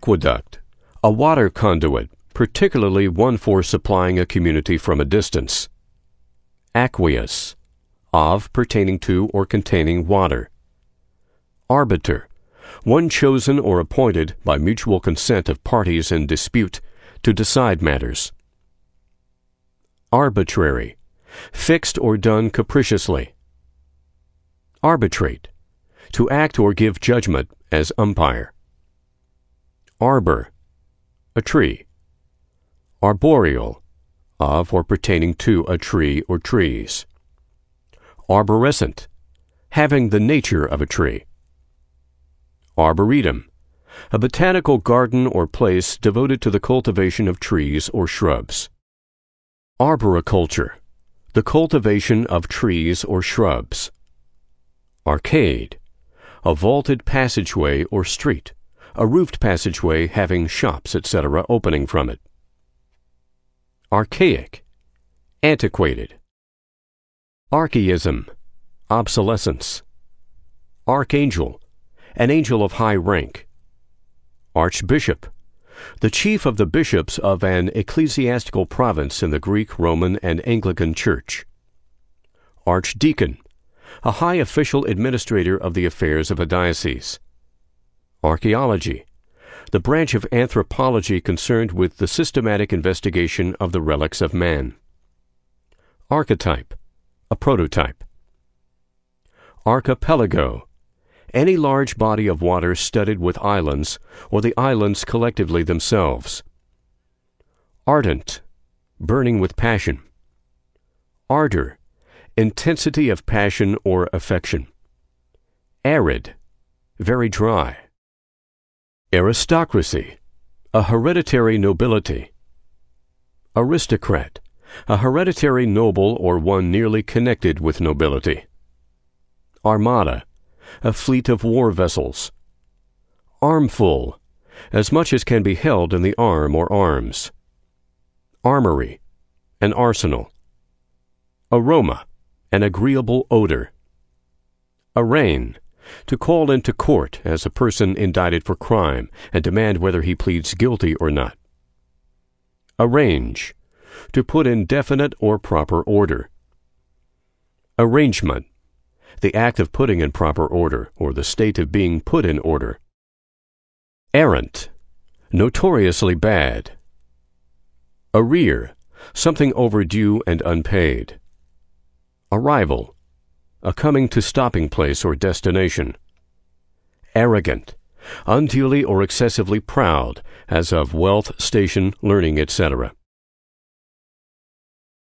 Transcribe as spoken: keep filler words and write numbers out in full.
Aqueduct, a water conduit, particularly one for supplying a community from a distance. Aqueous, of pertaining to or containing water. Arbiter, one chosen or appointed by mutual consent of parties in dispute to decide matters. Arbitrary, fixed or done capriciously. Arbitrate, to act or give judgment as umpire. Arbor, a tree. Arboreal, of or pertaining to a tree or trees. Arborescent, having the nature of a tree. Arboretum, a botanical garden or place devoted to the cultivation of trees or shrubs. Arboriculture, the cultivation of trees or shrubs. Arcade, a vaulted passageway or street, a roofed passageway having shops, et cetera opening from it. Archaic, antiquated. Archaism, obsolescence. Archangel, an angel of high rank. Archbishop, the chief of the bishops of an ecclesiastical province in the Greek, Roman, and Anglican Church. Archdeacon, a high official administrator of the affairs of a diocese. Archaeology, the branch of anthropology concerned with the systematic investigation of the relics of man. Archetype, a prototype. Archipelago, any large body of water studded with islands, or the islands collectively themselves. Ardent, burning with passion. Ardor, intensity of passion or affection. Arid, very dry. Aristocracy, a hereditary nobility. Aristocrat, a hereditary noble or one nearly connected with nobility. Armada, a fleet of war vessels. Armful, as much as can be held in the arm or arms. Armory, an arsenal. Aroma, an agreeable odor. Arraign, to call into court as a person indicted for crime and demand whether he pleads guilty or not. Arrange, to put in definite or proper order. Arrangement, the act of putting in proper order, or the state of being put in order. Errant, notoriously bad. Arrear, something overdue and unpaid. Arrival, a coming to stopping place or destination. Arrogant, unduly or excessively proud, as of wealth, station, learning, et cetera.